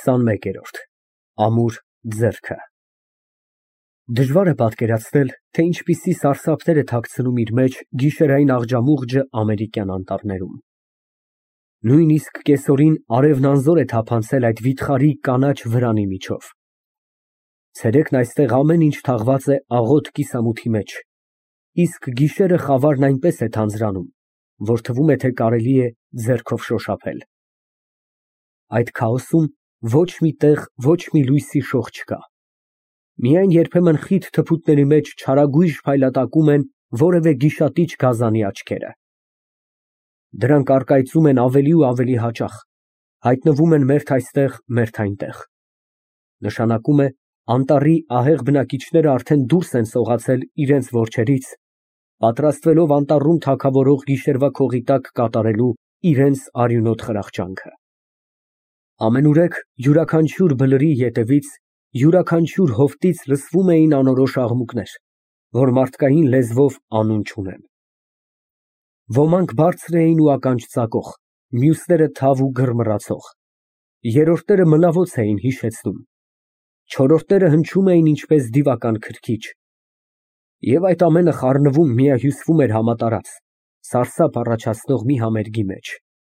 21-րդ Ամուր ձեռքը Դժվար է պատկերացնել, թե ինչպիսի սարսափներ է թաքցնում իր մեջ գիշերային աղջամուղջը ամերիկյան անտառներում։ Նույնիսկ կեսօրին արևն անզոր է թափանցել այդ վիթխարի կանաչ վրանի միջով։ Ցերեկն այստեղ ամեն ինչ թաղված է աղոտ կիսամութի մեջ, իսկ գիշերը խավարն այնպես է թանձրանում, որ թվում է, թե կարելի է ձեռքով շոշափել։ Այդ քաոսում ոչ մի տեղ ոչ մի լույսի շող չկա։ Միայն երբեմն խիտ թփուտների մեջ չարագույժ փայլատակում են որևէ գիշատիչ գազանի աչքերը։ Դրանք առկայծում են ավելի ու ավելի հաճախ, հայտնվում են մերթ այստեղ, մերթ այնտեղ։ Նշանակում է, անտառի ահեղ բնակիչները արդեն դուրս են սողացել իրենց որջերից, պատրաստվելով անտառում թագավորող գիշերվա քողի տակ կատարելու իրենց արյունոտ խրախճանքը։ Ամենուրեք յուրաքանչյուր բլրի ետևից, յուրաքանչյուր հովտից լսվում էին անորոշ աղմուկներ, որ մարդկային լեզվով անուն չունեն։ Ոմանք բարձր էին ու ականջ ծակող, մյուսները թավ ու գրմռացող, երրորդները մլավոց էին հիշեցնում, չորրորդները հնչում էին ինչպես դիվական քրքիջ։ Եվ այդ ամենը խառնվում միահյուսվում էր համատարած, սարսափ առաջացնող մի համերգի մեջ։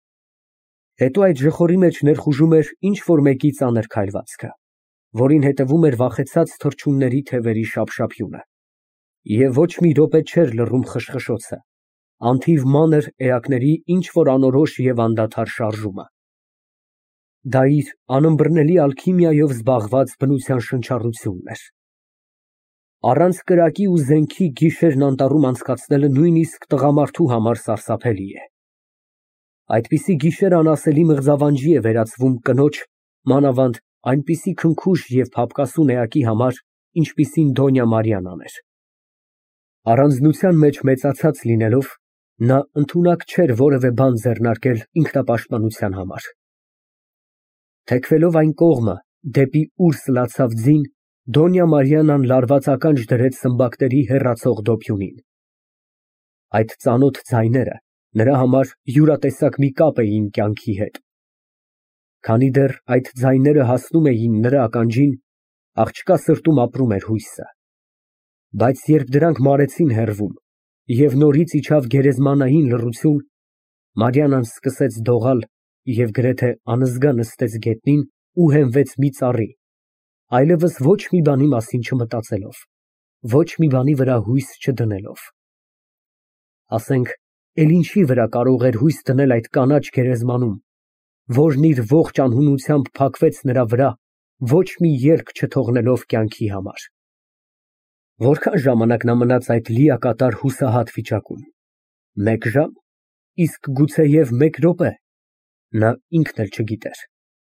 Հետո այդ ժխորի մեջ ներխուժում էր ինչ֊որ մեկի ծանր քայլվածքը, որին հետևում էր վախեցած թռչունների թևերի շափշափյունը։ Եվ ոչ մի րոպե չէր լռում խշխշոցը, անթիվ մանր էակների ինչ֊որ անորոշ և անդադար շարժումը։ Դա իր անըմբռնելի ալքիմիայով զբաղված բնության շնչառությունն էր։ Առանց կրակի ու զենքի գիշերն անտառում անցկացնելը նույնիսկ տղամարդու համար սարսափելի է։ Այդպիսի գիշեր անասելի մղձավանջի է վերածվում կնոջ, մանավանդ այնպիսի քնքուշ և փափկասուն էակի համար, ինչպիսին Դոնյա Մարիանան էր։ Առանձնության մեջ մեծացած լինելով, նա ընդունակ չէր որևէ բան ձեռնարկել ինքնապաշտպանության համար։ Թեքվելով այն կողմը, դեպի ուր սլացավ ձին, Դոնյա Մարիանան լարված ականջ դրեց սմբակների հեռացող դոփյունին։ Այդ ծանոթ ձայները նրա համար յուրատեսակ մի կապ էին կյանքի հետ։ Քանի դեռ այդ ձայները հասնում էին նրա ականջին, աղջկա սրտում ապրում էր հույսը։ Բայց երբ դրանք մարեցին հեռվում և նորից իջավ գերեզմանային լռություն, Մարիանան սկսեց դողալ և գրեթե անզգա նստեց գետնին ու հենվեց մի ծառի, այլևս ոչ մի բանի մասին չմտածելով, ոչ մի բանի վրա հույս չդնելով։ Ասենք, էլ ինչի վրա կարող էր հույս դնել այդ կանաչ գերեզմանում, որն իր ողջ անհունությամբ փակվեց նրա վրա, ոչ մի ելք չթողնելով կյանքի համար։ Որքան ժամանակ նա մնաց այդ լիակատար հուսահատ վիճակում։ Մեկ ժամ, իսկ գուցեև մեկ րոպե, նա ինքն էլ չգիտեր։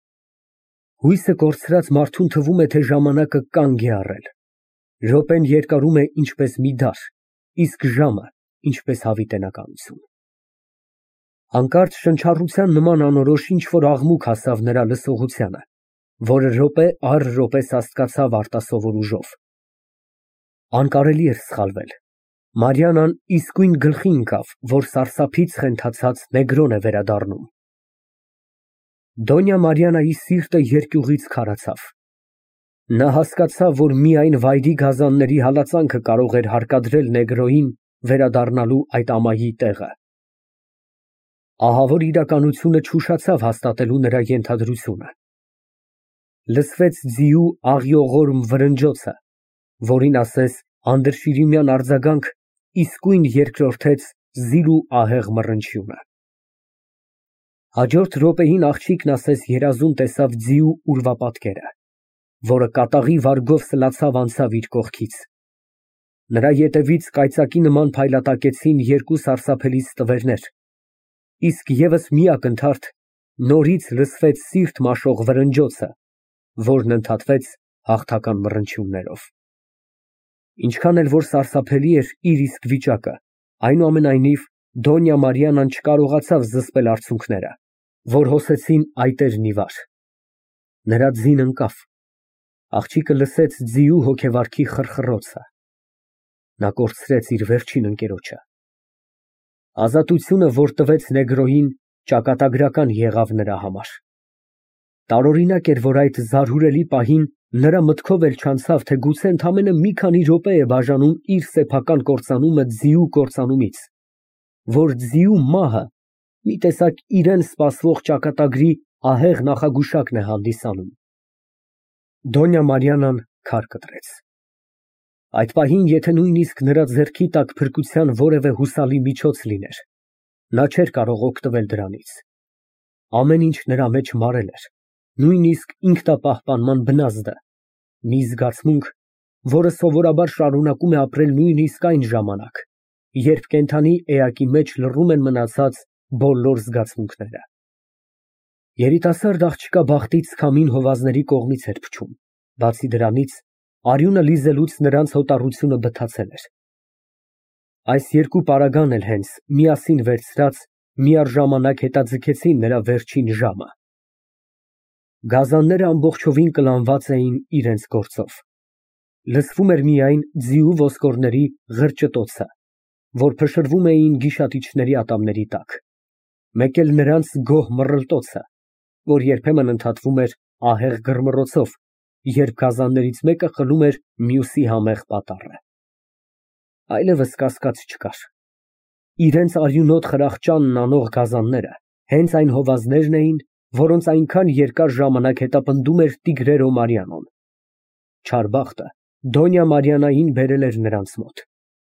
Հույսը կորցրած մարդուն թվում է, թե ժամանակը կանգ է առել։ Րոպեն երկարում է ինչպես մի դար, իսկ ժամը ինչպես հավիտենականություն։ Հանկարծ շնչառության նման անորոշ ինչ֊որ աղմուկ հասավ նրա լսողությանը, որը րոպե առ րոպե սաստկացավ արտասովոր ուժով։ Անկարելի էր սխալվել։ Մարիանան իսկույն գլխի ընկավ, որ սարսափից խենթացած նեգրոն է վերադառնում։ Դոնյա Մարիանայի սիրտը երկյուղից քարացավ։ Նա հասկացավ, որ միայն վայրի գազանների հալածանքը կարող էր հարկադրել նեգրոյին վերադառնալու այդ ամայի տեղը։ Ահավոր իրականությունը չուշացավ հաստատելու նրա ենթադրությունը։ Լսվեց ձիու աղիողորմ վրնջոցը, որին ասես անդրշիրիմյան արձագանք իսկույն երկրորդեց զիլու ահեղ մռնչյունը։ Հաջորդ րոպեին աղջիկն ասես երազում տեսավ ձիու ուրվապատկերը, որը կատաղի վարգով սլացավ անցավ իր կողքից։ Նրա ետևից կայծակի նման փայլատակեցին երկու սարսափելի ստվերներ, իսկ ևս մի ակնթարթ նորից լսվեց սիրտ մաշող վրնջոցը, որն ընդհատվեց հաղթական մռնչյուններով։ Ինչքան էլ որ սարսափելի էր իր իսկ վիճակը, այնուամենայնիվ Դոնյա Մարիանան չկարողացավ զսպել արցունքները, որ հոսեցին այտերն ի վար։ Նրա ձին ընկավ։ Աղջիկը լսեց ձիու հոգեվարքի խռխռոցը։ Նա կորցրեց իր վերջին ընկերոջը։ Ազատությունը, որ տվեց նեգրոյին, ճակատագրական եղավ նրա համար։ Տարօրինակ էր, որ այդ զարհուրելի պահին նրա մտքով էլ չանցավ, թե գուցե ընդամենը մի քանի րոպե է բաժանում իր սեփական կործանումը ձիու կործանումից, որ ձիու մահը մի տեսակ իրան սպասվող ճակատագրի ահեղ նախագուշակն է հանդիսանում։ Դոնյա Մարիանան քար կտրեց։ Այդ պահին, եթե նույնիսկ նրա ձեռքի տակ փրկության որևէ հուսալի միջոց լիներ, նա չէր կարող օգտվել դրանից։ Ամեն ինչ նրա մեջ մարել էր, նույնիսկ ինքնապահպանման բնազդը, մի զգացմունք, որը սովորաբար շարունակում է ապրել նույնիսկ այն ժամանակ, երբ կենդանի էակի մեջ լռում են մնացած բոլոր զգացմունքները։ Երիտասարդ աղջկա բախտից քամին հովազների կողմից էր փչում, բացի դրանից, արյունը լիզելուց նրանց հոտառությունը բթացել էր։ Այս երկու պարագան էլ հենց միասին վերցրած միառժամանակ հետաձգեցին նրա վերջին ժամը։ Գազանները ամբողջովին կլանված էին իրենց գործով։ Լսվում էր միայն ձիու ոսկորների ղրճտոցը, որ փշրվում էին գիշատիչների ատամների տակ, մեկ էլ նրանց գոհ մռլտոցը, որ երբեմն ընդհատվում էր ահեղ գրմռոցով, երբ գազաններից մեկը խլում էր մյուսի համեղ պատառը։ Այլևս կասկած չկար։ Իրենց արյունոտ խրախճանն անող գազանները հենց այն հովազներն էին, որոնց այնքան երկար ժամանակ հետապնդում էր Տիգրերո Մարիանոն։ Չար բախտը Դոնյա Մարիանային բերել էր նրանց մոտ։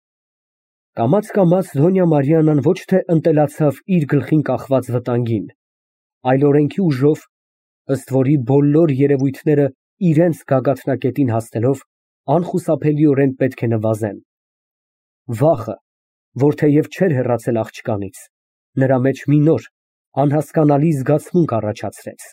Կամաց Դոնյա Մարիանան ոչ թե ընտելացավ իր գլխին կախված վտանգին, այլ օրենքի ուժով, ըստ որի բոլոր երևույթները իրենց գագաթնակետին հասնելով, անխուսափելիորեն պետք է նվազեն։ Վախը, որ թեև չէր հեռացել աղջկանից, նրա մեջ մի նոր, անհասկանալի զգացմունք առաջացրեց։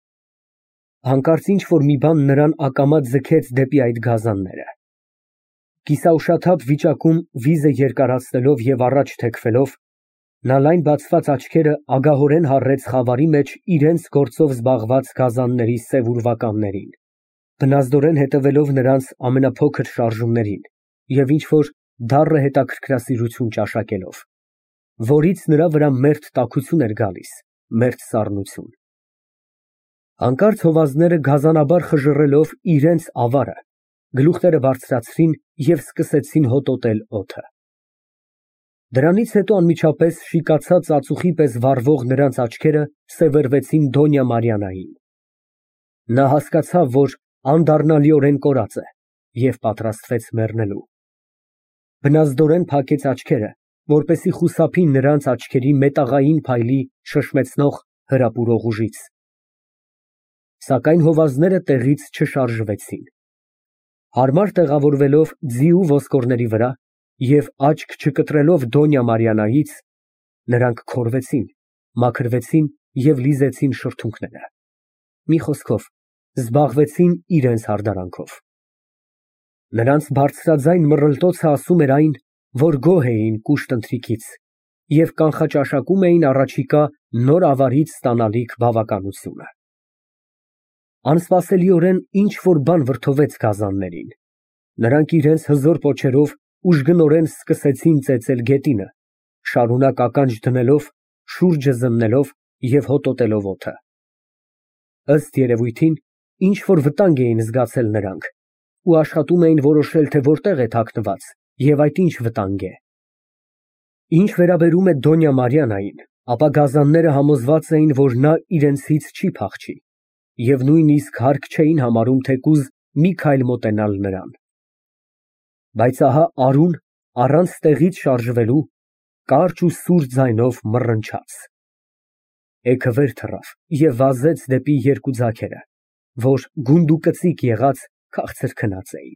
Հանկարծ ինչ-որ մի բան նրան ակամա ձգեց դեպի այդ գազանները։ Կիսաուշաթափ վիճակում վիզը երկարացնելով և առաջ թեքվելով, նա լայն բացված աչքերը ագահորեն հառեց խավարի մեջ իրենց գործով զբաղված գազանների սև ուրվականներին, բնազդորեն հետևելով նրանց ամենափոքր շարժումներին և ինչ-որ դառը հետաքրքրասիրություն ճաշակելով, որից նրա վրա մերթ տաքություն էր գալիս, մերթ սառնություն։ Հանկարծ հովազները գազանաբար խժռելով իրենց ավարը, գլուխները բարձրացրին և սկսեցին հոտոտել օդը։ Դրանից հետո անմիջապես շիկացած ածուխի պես վառվող նրանց աչքերը սևեռվեցին Դոնյա Մարիանային։ Նա հասկացավ, որ անդառնալիորեն կորած է և պատրաստվեց մեռնելու։ Բնազդորեն փակեց աչքերը, որպեսզի խուսափի նրանց աչքերի մետաղային փայլի շշմեցնող հրապուրող ուժից։ Սակայն հովազները տեղից չշարժվեցին։ Հարմար տեղավորվելով ձիու ոսկորների վրա և աչք չկտրելով Դոնյա Մարիանայից, նրանք քորվեցին, մաքրվեցին և լիզեցին շրթունքները։ Մի խոսքով, զբաղվեցին իրենց հարդարանքով։ Նրանց բարձրաձայն մռլտոցը ասում էր այն, որ գոհ էին կուշտ ընթրիքից և կանխաճաշակում էին առաջիկա նոր ավարից ստանալիք բավականությունը։ Անսպասելիորեն ինչ֊որ բան վրդովեց գազաններին։ Նրանք իրենց հզոր պոչերով ուժգնորեն սկսեցին ծեծել գետինը, շարունակ ականջ դնելով, շուրջը զննելով և հոտոտելով օդը։ Ըստ երևույթին, ինչ֊որ վտանգ էին զգացել նրանք ու աշխատում էին որոշել, թե որտեղ է թաքնված և այդ ինչ վտանգ է։ Ինչ վերաբերում է Դոնյա Մարիանային, ապա գազանները համոզված էին, որ նա իրենցից չի փախչի և նույնիսկ հարկ չէին համարում թեկուզ մի քայլ մոտենալ նրան։ Բայց ահա արուն, առանց տեղից շարժվելու, կարճ ու սուր ձայնով մռնչաց։ Էգը վեր թռավ և վազեց դեպի երկու ձագերը, որ գունդուկծիկ եղած քաղցր քնած էին։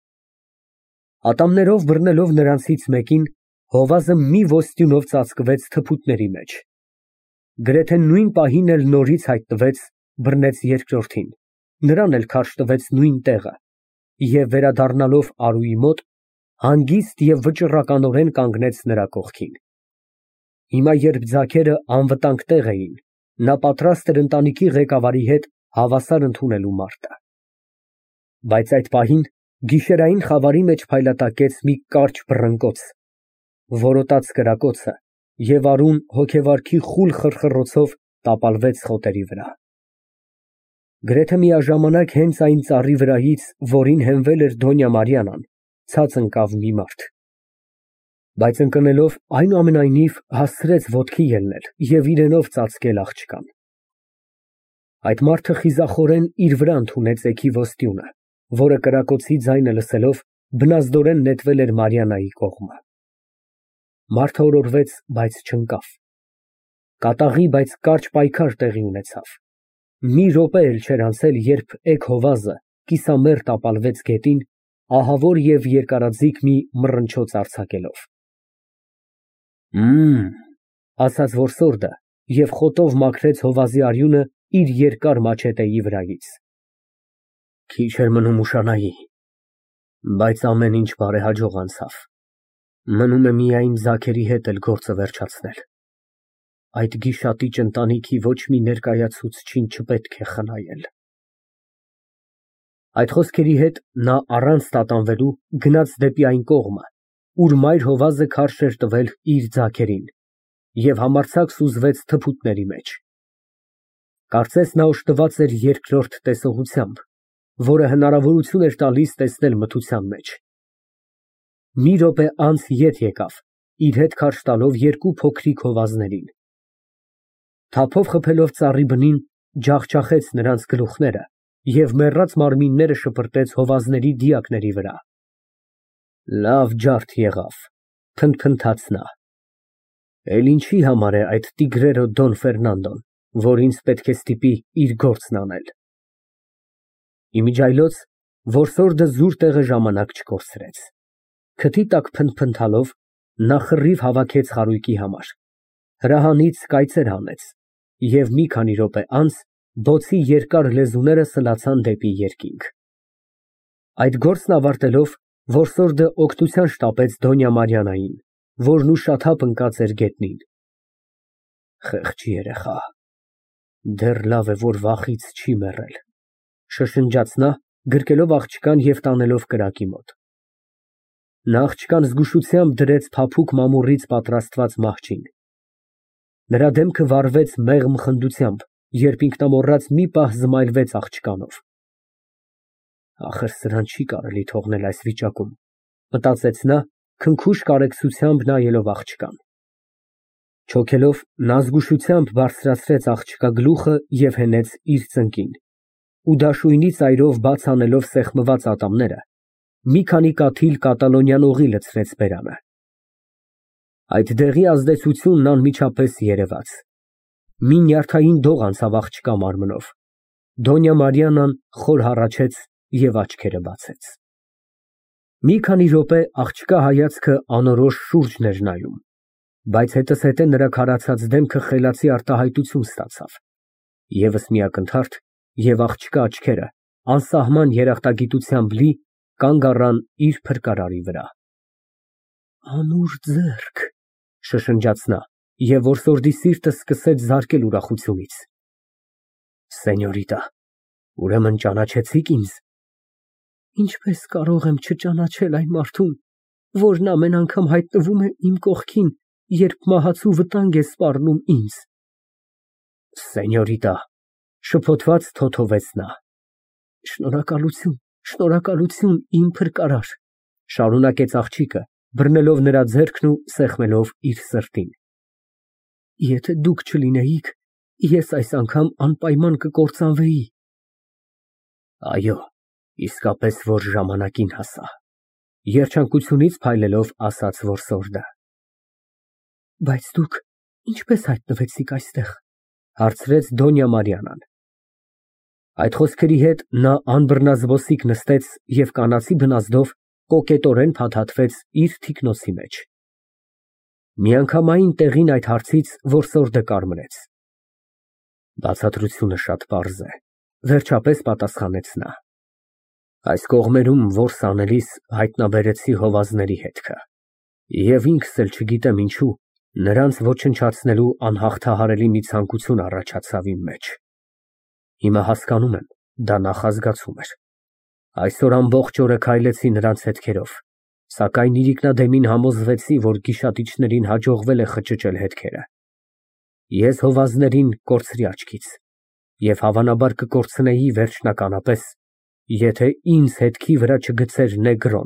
Ատամներով բռնելով նրանցից մեկին, հովազը մի ոստյունով ծածկվեց թփուտների մեջ։ Գրեթե նույն պահին էլ նորից հայտնվեց, բռնեց երկրորդին, նրան էլ քարշ տվեց նույն տեղը և վերադառնալով Արուի մոտ, հանգիստ և վճռականորեն կանգնեց նրա կողքին։ Հիմա, երբ ձագերը անվտանգ տեղ էին, նա պատրաստ էր ընտանիքի ղեկավարի հետ հավասար ընդունելու մարտը։ Բայց այդ պահին գիշերային խավարի մեջ փայլատակեց մի կարճ բռնկոց, որոտաց կրակոցը և արուն հոգեվարքի խուլ խռխռոցով տապալվեց խոտերի վրա։ Գրեթե միաժամանակ հենց այն ծառի վրայից, որին հենվել էր Դոնյա Մարիանան, ցած ընկավ մի մարդ։ Բայց ընկնելով, այնուամենայնիվ հասցրեց ոտքի ելնել և իրենով ծածկել աղջկան։ Այդ մարդը խիզախորեն իր վրա ընդունեց էգի ոստյունը, որը կրակոցի ձայնը լսելով, բնազդորեն նետվել էր Մարիաննայի կողմը։ Մարդը օրորվեց, բայց չընկավ։ Կատաղի, բայց կարճ պայքար տեղի ունեցավ։ Մի րոպե էլ չէր անցել, երբ էգ հովազը կիսամերկ տապալվեց գետին, ահավոր և երկարաձիգ մի մռնչոց արձակելով։ Ասաց որսորդը և խոտով մաքրեց հովազի արյունը իր երկար մաչետեի վրայից։ Քիչ էր մնում ուշանայի, բայց ամեն ինչ բարեհաջող անցավ։ Մնում է միայն Զաքերի հետ էլ գործը վերջացնել։ Այդ գիշատիչ ընտանիքի ոչ մի ներկայացուցչին չպետք է խնայել։ Այդ խոսքերի հետ նա առանց տատանվելու գնաց դեպի այն կողմը, ուր մայր հովազը քարշ էր տվել իր ձագերին, և համարձակ սուզվեց թփուտների մեջ։ Կարծես նա օժտված էր երկրորդ տեսողությամբ, որը հնարավորություն էր տալիս տեսնել մթության մեջ։ Մի րոպե անց ետ եկավ, իր հետ քարշ տալով երկու փոքրիկ հովազներին։ Թափով խփելով ծառի բնին, ջախջախեց նրանց գլուխները և մեռած մարմինները շպրտեց հովազների դիակների վրա։ Լավ ջարդ եղավ, փնթփնթաց նա։ Էլ ինչի համար է այդ տիգրերո Դոն Ֆերնանդոն, որ ինձ պետք է ստիպի իր գործն անել։ Իմիջիայլոց որսորդը զուր տեղը ժամանակ չկորցրեց։ Քթի տակ փնթփնթալով նա խռիվ հավաքեց խարույկի համար, հրահանից կայծեր հանեց և մի քանի րոպե անց բոցի երկար լեզուները սլացան դեպի երկինք։ Այդ գործն ավարտելով, որսորդը օգնության շտապեց Դոնյա Մարիաննային, որն ուշաթափ ընկած էր գետնին։ Խեղճ երեխա, դեռ լավ է, որ վախից չի մեռել, շշնջաց նա, գրկելով աղջկան և տանելով կրակի մոտ։ Նա աղջկան զգուշությամբ դրեց փափուկ մամուռից պատրաստված մահճին։ Նրա դեմքը վառվեց մեղմ խնդությամբ, երբ ինքնամոռաց մի պահ զմայլվեց աղջկանով։ Ախր սրան չի կարելի թողնել այս վիճակում, մտածեց նա, քնքուշ կարեկցությամբ նայելով աղջկան։ Չոքելով, նա զգուշությամբ բարձրացրեց աղջկա գլուխը և հենեց իր ծնկին, ու դաշույնի ծայրով բաց անելով սեղմված ատամները, մի քանի կաթիլ կատալոնյան օղի լցրեց բերանը։ Այդ դեղի ազդեցությունն անմիջապես երևաց։ Մի նյարդային դող անցավ աղջկա մարմնով։ Դոնյա Մարիաննան խոր հառաչեց և աչքերը բացեց։ Մի քանի րոպե աղջկա հայացքը անորոշ շուրջն էր նայում, բայց հետզհետե նրա քարացած դեմքը խելացի արտահայտություն ստացավ։ Եվս մի ակնթարթ, և աղջկա աչքերը, անսահման երախտագիտությամբ լի, կանգ առան իր փրկարարի վրա։ Ամուր ձեռք, շշնջաց նա, և որսորդի սիրտը սկսեց զարկել ուրախությունից։ Սենյորիտա, ուրեմն ճանաչեցի՞ք ինձ։ Ինչպես կարող եմ չճանաչել այն մարդուն, որն ամեն անգամ հայտնվում է իմ կողքին, երբ մահացու վտանգ է սպառնում ինձ։ Սենյորիտա, շփոթված թոթովեց նա։ Շնորհակալություն, շնորհակալություն, իմ փրկարար, շարունակեց աղջիկը, բռնելով նրա ձեռքն ու սեղմելով իր սրտին։ Եթե դուք չլինեիք, ես այս անգամ անպայման կկործանվեի։ Այո, իսկապես որ ժամանակին հասա, երջանկությունից փայլելով ասաց որսորդը։ Բայց դուք ինչպես հայտնվեցիք այստեղ, հարցրեց Դոնյա Մարիաննան։ Այդ խոսքերի հետ նա անբռնազբոսիկ նստեց և կանացի բնազդով կոկետորեն փաթաթվեց իր թիկնոցի մեջ։ Միանգամայն տեղին այդ հարցից որսորդը կարմրեց։ Բացատրությունը շատ պարզ է, վերջապես պատասխանեց նա։ Այս կողմերում որս անելիս հայտնաբերեցի հովազների հետքը, և ինքս էլ չգիտեմ ինչու, նրանց ոչնչացնելու անհաղթահարելի մի ցանկություն առաջացավ իմ մեջ։ Հիմա հասկանում եմ, դա նախազգացում էր։ Այսօր ամբողջ օրը քայլեցի նրանց հետքերով, սակայն իրիկնադեմին համոզվեցի, որ գիշատիչներին հաջողվել է խճճել հետքերը։ Ես հովազներին կորցրի աչքից, Եվ հավանաբար կկորցնեի վերջնականապես, եթե ինձ հետքի վրա չգցեր Նեգրոն։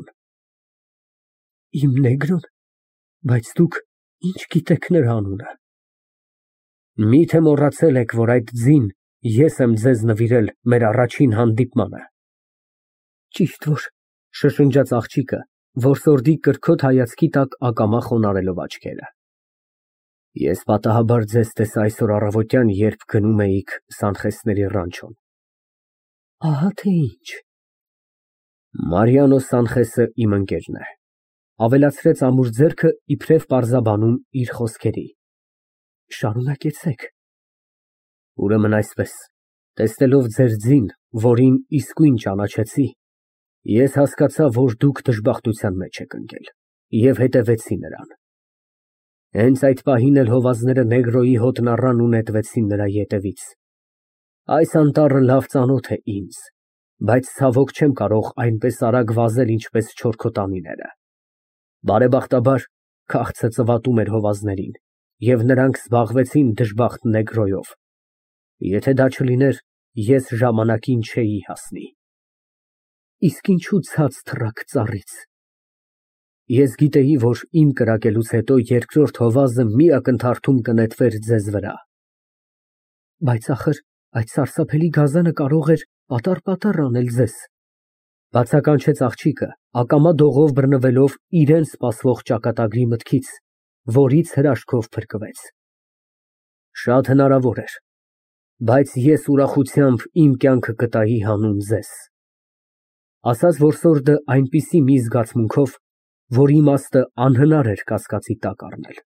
Իմ Նեգրոն, բայց դուք ինչ գիտեք նրա անունը։ Միթե մոռացել եք, որ այդ ձին ես եմ ձեզ նվիրել մեր առաջին հանդիպմանը։ Ճիշտ որ, շշնջաց աղջիկը, որսորդի կրքոտ հայացքի տակ ակամա խոնարհելով աչքերը։ Ես պատահաբար ձեզ տեսա այսօր առավոտյան, երբ գնում էիք Սանխեսների ռանչոն։ Ահա թե ինչ։ Մարիանո Սանխեսը իմ ընկերն է, ավելացրեց ամուր ձեռքը իբրև պարզաբանում իր խոսքերի։ Շարունակեցեք։ Ուրեմն այսպես, տեսնելով ձեր ձին, որին իսկույն ճանաչեցի, ես հասկացա, որ դուք դժբախտության մեջ եք ընկել և հետևեցի նրան։ Հենց այդ պահին էլ հովազները Նեգրոյի հոտն առան ու նետվեցին նրա ետևից։ Այս անտառը լավ ծանոթ է ինձ, բայց ցավոք չեմ կարող այնպես արագ վազել, ինչպես չորքոտանիները։ Բարեբախտաբար, քաղցը ծվատում էր հովազներին, և նրանք զբաղվեցին դժբախտ Նեգրոյով։ Եթե դա չլիներ, ես ժամանակին չէի հասնի։ Իսկ ինչու ցած թռաք ծառից։ Ես գիտեի, որ իմ կրակելուց հետո երկրորդ հովազը մի ակնթարթում կնետվեր ձեզ վրա։ Բայց ախր այդ սարսափելի գազանը կարող էր պատառ անել ձեզ, բացականչեց աղջիկը, ակամա դողով բռնվելով իրան սպասվող ճակատագրի մտքից, որից հրաշքով փրկվեց։ Շատ հնարավոր էր, բայց ես ուրախությամբ իմ կյանքը կտայի հանուն ձեզ, ասաց որսորդը այնպիսի մի զգացմունքով, որ իմաստը անհնար էր կասկածի տակ առնել։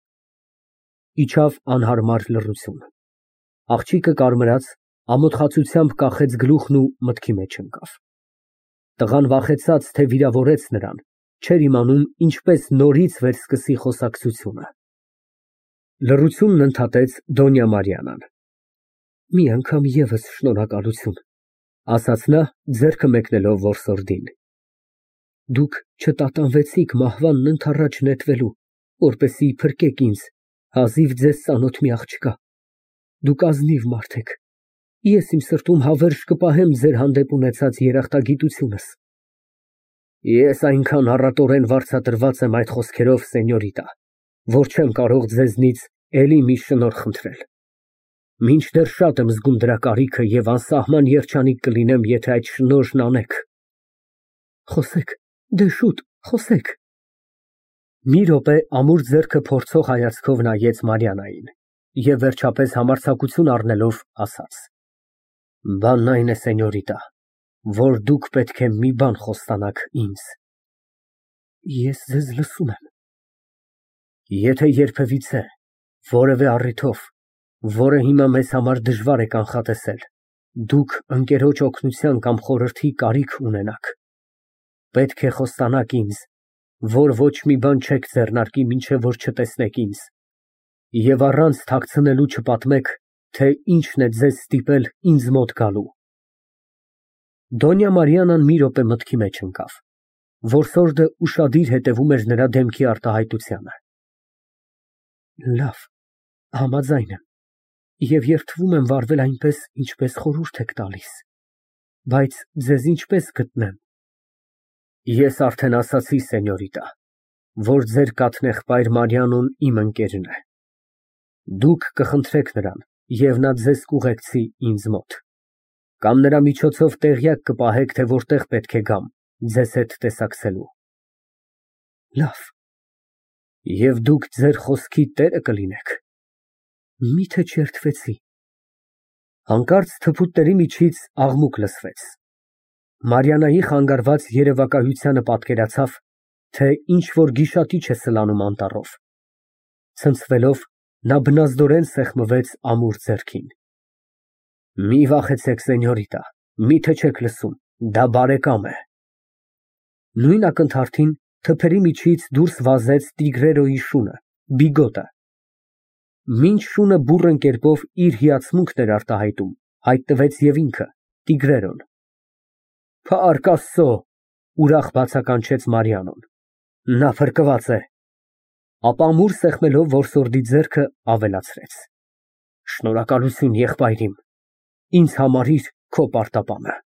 Իջավ անհարմար լռություն։ Աղջիկը կարմրած, ամոթխացությամբ կախեց գլուխն ու մտքի մեջ ընկավ։ Տղան վախեցած, թե վիրավորեց նրան, չէր իմանում ինչպես նորից վերսկսի խոսակցությունը։ Լռությունն ընդհատեց Դոնյա Մարիանան։ Մի անգամ ևս շնորհակալություն, ասաց նա, ձեռքը մեկնելով որսորդին։ Դուք չտատանվեցիք մահվանն ընդառաջ նետվելու, որպեսզի փրկեք ինձ, հազիվ ձեզ ծանոթ մի աղջկա։ Դուք ազնիվ մարդ եք։ Ես իմ սրտում հավերժ կպահեմ ձեր հանդեպ ունեցած երախտագիտությունս։ Ես այնքան առատորեն վարձատրված եմ այդ խոսքերով, սենյորիտա, որ չեմ կարող ձեզնից էլի մի շնորհ խնդրել։ Մինչդեռ շատ եմ զգում դրա կարիքը և անսահման երջանիկ կլինեմ, եթե այդ շնորհն անեք։ Խոսեք, դե շուտ, խոսեք։ Մի րոպե ամուր ձեռքը փորձող հայացքով նայեց Մարիանային և վերջապես համարձակություն առնելով ասաց. Բանն այն է, սենյորիտա, որ դուք պետք է մի բան խոստանաք ինձ։ Ես ձեզ լսում եմ։ Եթե երբևիցե, որևէ առիթով, որը հիմա մեզ համար դժվար է կանխատեսել, դուք ընկերոջ օգնության կամ խորհրդի կարիք ունենաք, պետք է խոստանաք ինձ, որ ոչ մի բան չեք ձեռնարկի, մինչև որ չտեսնեք ինձ, և առանց թաքցնելու չպատմեք, թե ինչն է ձեզ ստիպել ինձ մոտ գալու։ Դոնյա Մարիանան մի րոպե մտքի մեջ ընկավ։ Որսորդը ուշադիր հետևում էր նրա դեմքի արտահայտությանը։ Լավ, համաձայն եմ, և երդվում եմ վարվել այնպես, ինչպես խորհուրդ եք տալիս, բայց ձեզ ինչպես գտնեմ։ Ես արդեն ասացի, սենյորիտա, որ ձեր կաթնեղբայր Մարիանոն իմ ընկերն է։ Դուք կխնդրեք նրան, և նա ձեզ կուղեկցի ինձ մոտ, կամ նրա միջոցով տեղյակ կպահեք, թե որտեղ պետք է գամ ձեզ հետ տեսակցելու։ Լավ։ Եվ դուք ձեր խոսքի տերը կլինեք։ Միթե չերդվեցի։ Հանկարծ թփուտների միջից աղմուկ լսվեց։ Մարիանայի խանգարված երևակայությանը պատկերացավ, թե ինչ-որ գիշատիչ է սլանում անտառով։ Ցնցվելով, նա բնազդորեն սեղմվեց ամուր ձեռքին։ Մի վախեցեք, սենյորիտա, միթե չեք լսում, դա բարեկամ է։ Նույն ակնթարթին թփերի միջից դուրս վազեց տիգրերոյի շունը, Բիգոտը։ Մինչ շունը բուռն կերպով իր հիացմունքն էր արտահայտում, հայտնվեց և ինքը, տիգրերոն։ Փառք Աստծո, ուրախ բացականչեց Մարիանոն։ Նա փրկված է։ Ապա ամուր սեղմելով որսորդի ձեռքը ավելացրեց. Շնորհակալություն, եղբայր իմ։ Ինձ համարիր քո պարտապանը։